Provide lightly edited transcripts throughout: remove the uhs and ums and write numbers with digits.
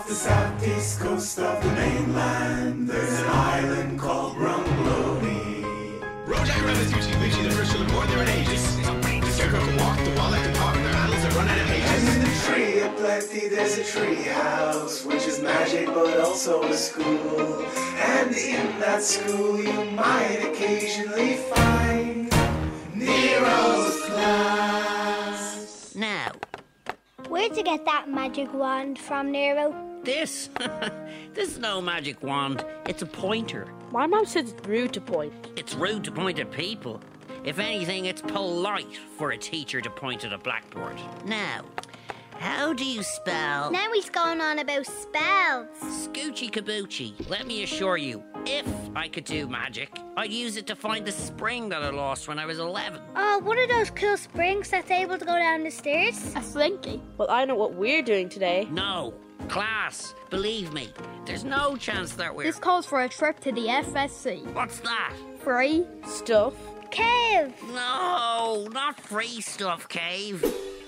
the southeast coast of the mainland, there's an island called Rumbloni. Rojack Rabbitucci, Luigi, the first children born there in ages. The scarecrow can walk, the wall can talk, and their animals have run out of pages. And in the tree of plenty, there's a tree house, which is magic but also a school. And in that school, you might occasionally find Nero's class. Now, Where'd you get that magic wand from, Nero? this. This is no magic wand. It's a pointer. My mom says it's rude to point. It's rude to point at people. If anything, it's polite for a teacher to point at a blackboard. Now, how do you spell Now he's going on about spells. Scoochie Kabuchi? Let me assure you, if I could do magic, I'd use it to find the spring that I lost when I was 11. Oh, one of those cool springs that's able to go down the stairs? A slinky. Well, I know what we're doing today. No, class, believe me, there's no chance that we're... This calls for a trip to the FSC. What's that? Free. Stuff. Cave! No, not free stuff, Cave.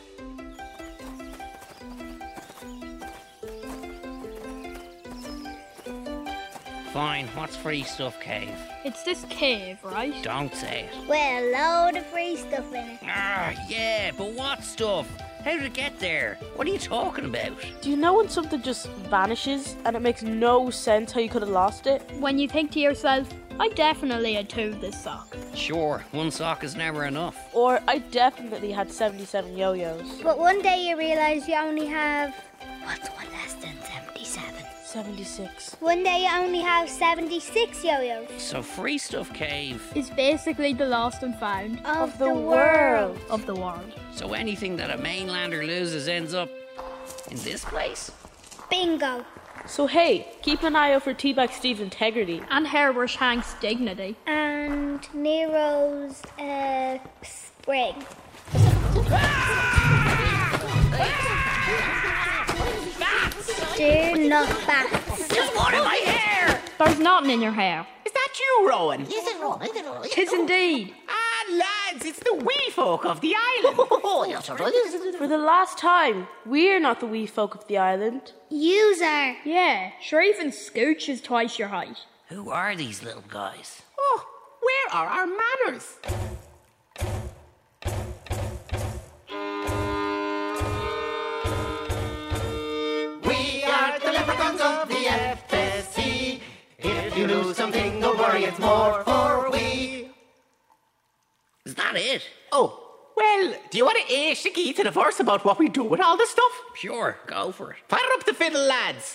Fine, what's free stuff, Cave? It's this cave, right? Don't say it. Well, a load of free stuff in it. Ah, yeah, but what stuff? How did it get there? What are you talking about? Do you know when something just vanishes and it makes no sense how you could have lost it? When you think to yourself, I definitely had two of this sock. Sure, one sock is never enough. Or I definitely had 77 yo-yos. But one day you realise you only have... What's one less than 77? 76. One day you only have 76 yo-yos. So free stuff, Cave. It's basically the lost and found Of the world. of the world. So anything that a mainlander loses ends up in this place? Bingo. So hey, keep an eye out for Teabag Steve's integrity. And Herbert Hank's dignity. And Nero's, spring. Do not bats. There's one in my hair! There's nothing in your hair. Is that you, Rowan? Tis indeed. Ah, lads, it's the wee folk of the island. For the last time, we're not the wee folk of the island. User. Yeah, sure even Scooch is twice your height. Who are these little guys? Oh, where are our manners? We are the leprechauns of the FSC. If you lose something, don't worry, it's more for we. Is that it? Oh, well, do you want to ace the key to the verse about what we do with all the stuff? Sure, go for it. Fire up the fiddle, lads.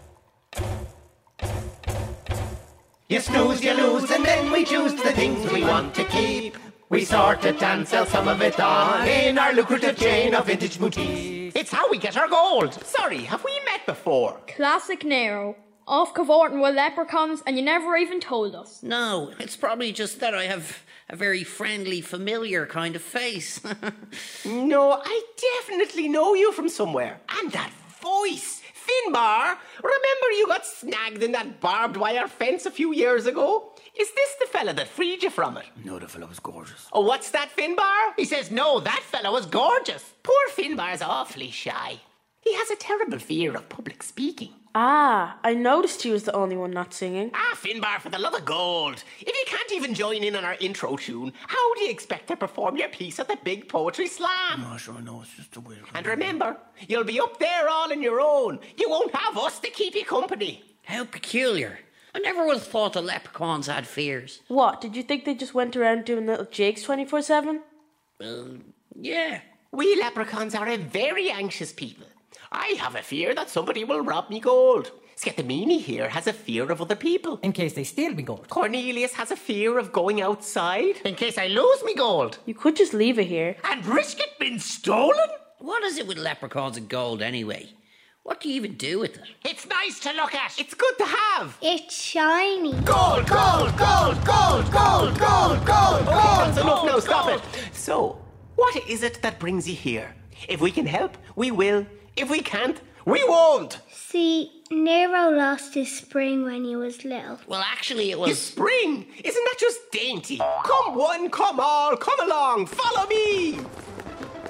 You snooze, you lose, and then we choose the things we want to keep. We sort it and sell some of it on in our lucrative chain of vintage boutiques. It's how we get our gold. Sorry, have we met before? Classic Nero. Off cavorting with leprechauns and you never even told us. No, it's probably just that I have a very friendly, familiar kind of face. No, I definitely know you from somewhere. And that voice. Finbar, remember you got snagged in that barbed wire fence a few years ago? Is this the fella that freed you from it? No, the fella was gorgeous. Oh, what's that, Finbar? He says, no, that fella was gorgeous. Poor Finbar's awfully shy. He has a terrible fear of public speaking. Ah, I noticed he was the only one not singing. Ah, Finbar, for the love of gold. If you can't even join in on our intro tune, how do you expect to perform your piece at the big poetry slam? No, sure, no, it's just a weird... And remember, you'll be up there all on your own. You won't have us to keep you company. How peculiar. I never would have thought the leprechauns had fears. What, did you think they just went around doing little jigs 24/7? Yeah. We leprechauns are a very anxious people. I have a fear that somebody will rob me gold. Sketamini here has a fear of other people. In case they steal me gold. Cornelius has a fear of going outside. In case I lose me gold. You could just leave it here. And risk it being stolen? What is it with leprechauns and gold anyway? What do you even do with it? It's nice to look at. It's good to have. It's shiny. Gold, gold, gold, gold, gold, gold, gold, gold. That's enough now, stop it. So, what is it that brings you here? If we can help, we will. If we can't, we won't. See, Nero lost his spring when he was little. Well, actually, it was... His spring? Isn't that just dainty? Come one, come all, come along, follow me.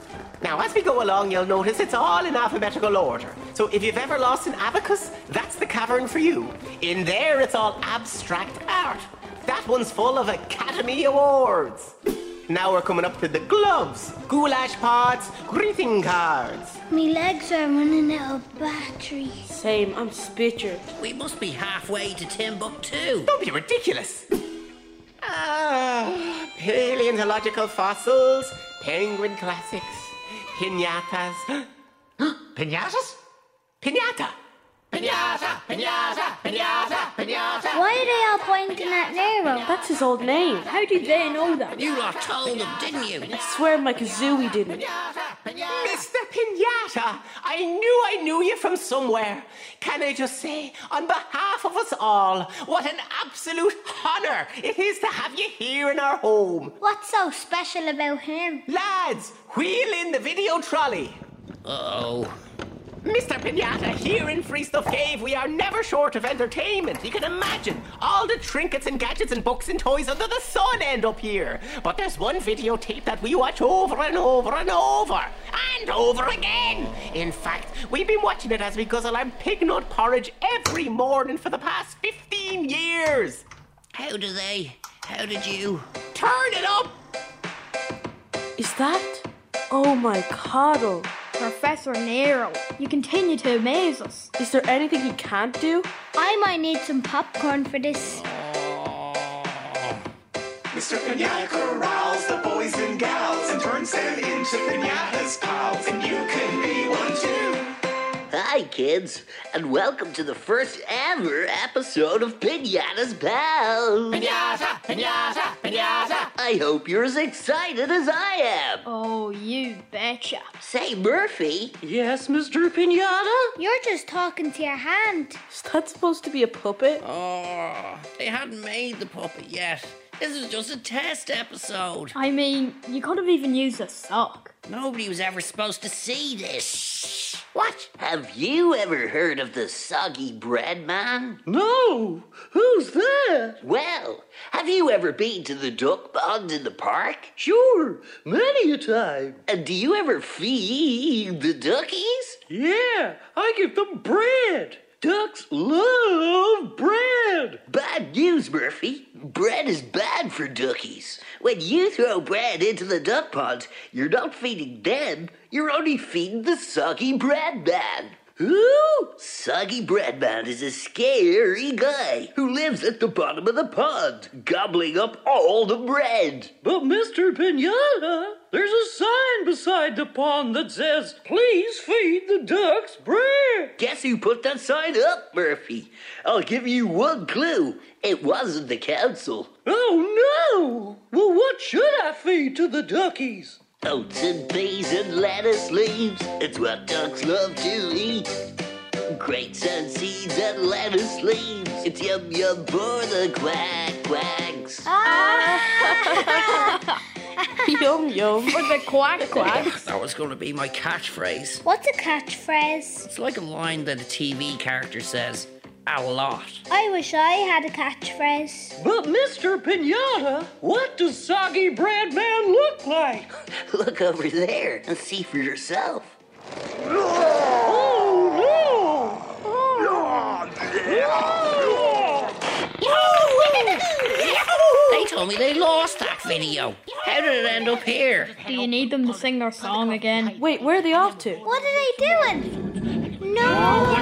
Now, as we go along, you'll notice it's all in alphabetical order. So if you've ever lost an abacus, that's the cavern for you. In there, it's all abstract art. That one's full of Academy Awards. Now we're coming up to the gloves, goulash pots, greeting cards. My legs are running out of battery. Same, I'm spittered. We must be halfway to Timbuktu. Don't be ridiculous. Paleontological fossils, penguin classics, piñatas. Piñatas? Piñata. Piñata, piñata, piñata, piñata. Why are they all pointing at Nero? That's his old name. How did they know that? You lot told them, didn't you? I swear Mike Kazooie didn't. Mr. Piñata, I knew you from somewhere. Can I just say, on behalf of us all, what an absolute honour it is to have you here in our home. What's so special about him? Lads, wheel in the video trolley. Uh-oh. Mr. Piñata, here in Free Stuff Cave, we are never short of entertainment. You can imagine all the trinkets and gadgets and books and toys under the sun end up here. But there's one videotape that we watch over and over and over and over again. In fact, we've been watching it as we guzzle our pig nut porridge every morning for the past 15 years. How did you? Turn it up! Is that? Oh my coddle. Professor Nero, you continue to amaze us. Is there anything he can't do? I might need some popcorn for this. Mr. Piñata corrals the boys and gals and turns them into piñatas pals, and you can be one too. Hi, kids, and welcome to the first ever episode of Piñata's Pals. Piñata, piñata, piñata. I hope you're as excited as I am. Oh, you betcha. Say, Murphy. Yes, Mr. Pinata? You're just talking to your hand. Is that supposed to be a puppet? Oh, they hadn't made the puppet yet. This is just a test episode. I mean, you could have even used a sock. Nobody was ever supposed to see this. What? Have you ever heard of the Soggy Bread Man? No! Who's that? Well, have you ever been to the duck pond in the park? Sure, many a time. And do you ever feed the duckies? Yeah, I give them bread. Ducks love bread. Bad news, Murphy. Bread is bad for duckies. When you throw bread into the duck pond, you're not feeding them, you're only feeding the Soggy Bread Man. Who? Soggy Bread Man is a scary guy who lives at the bottom of the pond, gobbling up all the bread. But Mr. Pinata, there's a sign beside the pond that says, "Please feed the ducks bread." Guess who put that sign up, Murphy? I'll give you one clue. It wasn't the council. Oh no! Well, what should I feed to the duckies? Oats and peas and lettuce leaves. It's what ducks love to eat. Grapes and seeds and lettuce leaves. It's yum yum for the quacks. Yum yum. For the quack quack. That was going to be my catchphrase. What's a catchphrase? It's like a line that a TV character says a lot. I wish I had a catchphrase. But Mr. Pinata, what does Soggy Bread Man look like? Look over there and see for yourself. They told me they lost that video. How did it end up here? Do you need them to sing their song again? Wait, where are they off to? What are they doing? No!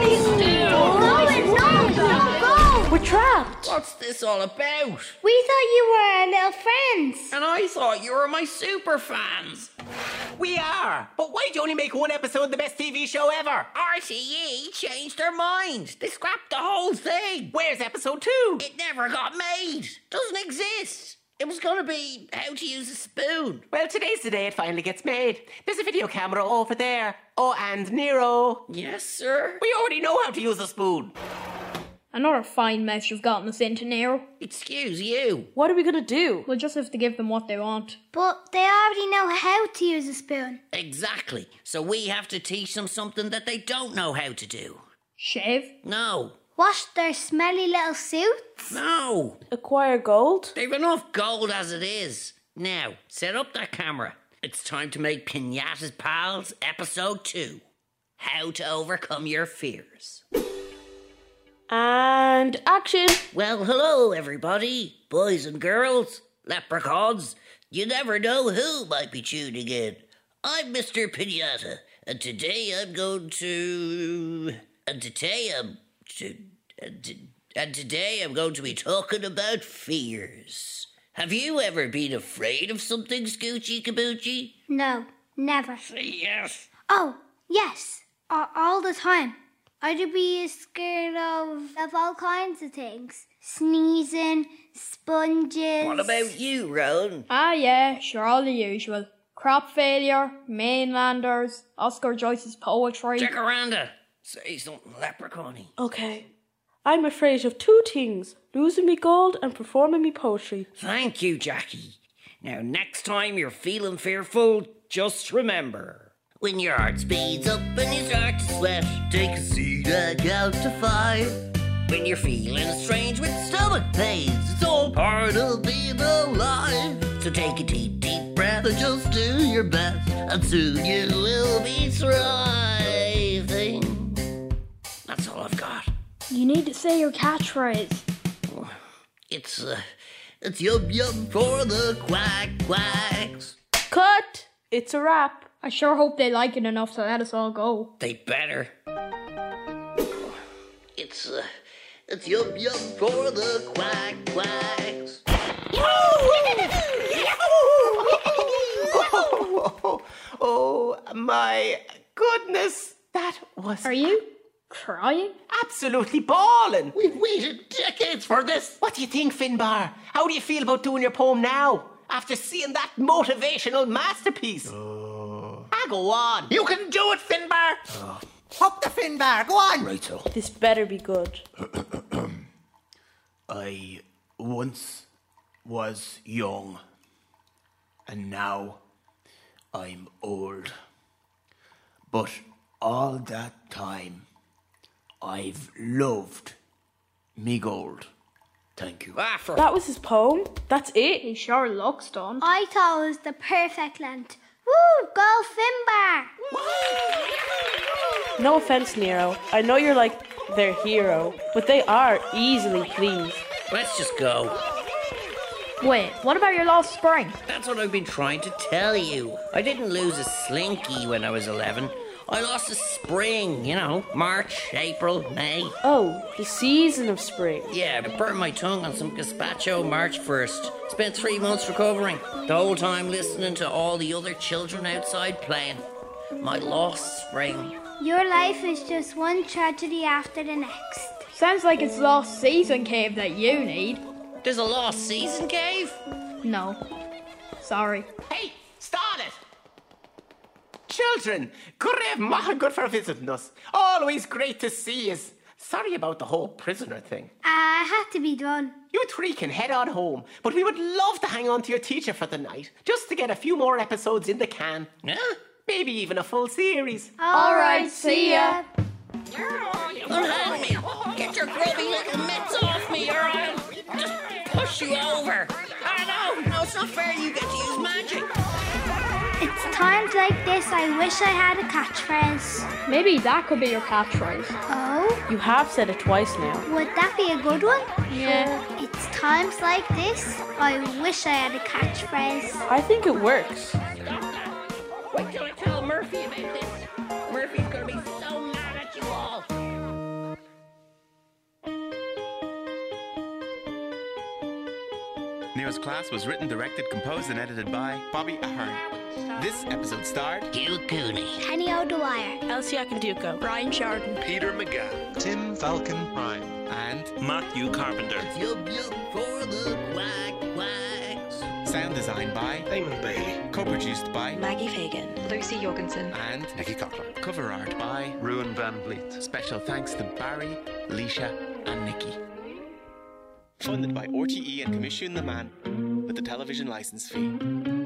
Go! We're trapped. What's this all about? We thought you were our little friends. And I thought you were my super fans. We are. But why'd you only make one episode of the best TV show ever? RTE changed their mind. They scrapped the whole thing. Where's episode 2? It never got made. Doesn't exist. It was going to be how to use a spoon. Well, today's the day it finally gets made. There's a video camera over there. Oh, and Nero. Yes, sir. We already know how to use a spoon. Another fine mess you've gotten us into, Nero. Excuse you. What are we gonna do? We'll just have to give them what they want. But they already know how to use a spoon. Exactly. So we have to teach them something that they don't know how to do. Shave? No. Wash their smelly little suits. No. Acquire gold? They've enough gold as it is. Now, set up that camera. It's time to make Pinatas Pals Episode 2. How to overcome your fears. And action! Well, hello everybody, boys and girls, leprechauns. You never know who might be tuning in. I'm Mr. Pinata, and today I'm going to... And today I'm going to be talking about fears. Have you ever been afraid of something, Scoochie Kaboochie? No, never. Say yes. Oh, yes. All the time. I'd be scared of all kinds of things. Sneezing, sponges. What about you, Rowan? Ah, yeah, sure, all the usual. Crop failure, mainlanders, Oscar Joyce's poetry. Jacaranda, say something leprechaun-y. Okay. I'm afraid of two things. Losing me gold and performing me poetry. Thank you, Jackie. Now, next time you're feeling fearful, just remember... When your heart speeds up and you start to sweat, take a seat and count to 5. When you're feeling strange with stomach pains, it's all part of being alive. So take a deep, deep breath and just do your best, and soon you will be thriving. That's all I've got. You need to say your catchphrase. It's yum yum for the quack quacks. Cut! It's a wrap. I sure hope they like it enough to let us all go. They better. It's yum yum for the quack quacks. Oh, my goodness. That was... Are you crying? absolutely bawling. We've waited decades for this. What do you think, Finbar? How do you feel about doing your poem now, after seeing that motivational masterpiece? Go on. You can do it, Finbar. Up the Finbar, go on. Right, so. This better be good. I once was young, and now I'm old. But all that time, I've loved me gold. Thank you. That was his poem? That's it? He sure looks done. I thought it was the perfect length. Woo! Go Finbar! No offense, Nero. I know you're like their hero, but they are easily pleased. Let's just go. Wait, what about your lost spring? That's what I've been trying to tell you. I didn't lose a slinky when I was 11. I lost a spring, you know, March, April, May. Oh, the season of spring. Yeah, I burned my tongue on some gazpacho March 1st. Spent 3 months recovering. The whole time listening to all the other children outside playing. My lost spring. Your life is just one tragedy after the next. Sounds like it's lost season cave that you need. There's a lost season cave? No. Sorry. Hey, start it. Children, good for visiting us. Always great to see you. Sorry about the whole prisoner thing. I had to be done. You three can head on home, but we would love to hang on to your teacher for the night, just to get a few more episodes in the can. Yeah? Maybe even a full series. All right, see ya. Unhand me. Get your grubby little mitts off me, or I'll just push you over. No, it's not fair you get to use magic. It's times like this I wish I had a catchphrase. Maybe that could be your catchphrase. Oh? You have said it twice now. Would that be a good one? Yeah. It's times like this I wish I had a catchphrase. I think it works. Wait till I tell Murphy about this. Murphy's gonna be so mad at you all. Nero's Class was written, directed, composed, and edited by Bobby Ahern. This episode starred Hugh Cooney, Penny O'Dwyer, Elsie Akinduko, Brian Sheridan, Peter McGann, Tim Falcon Prime, and Matthew Carpenter. Yum yum for the quack quacks. sound design by Eamon Bailey, co-produced by Maggie Fagan, Lucy Jorgensen, and Nicky Coughlin, cover art by Ruan Van Vliet. Special thanks to Barry, Alicia, and Nikki. Funded by RTE and Commission the Man with the television license fee.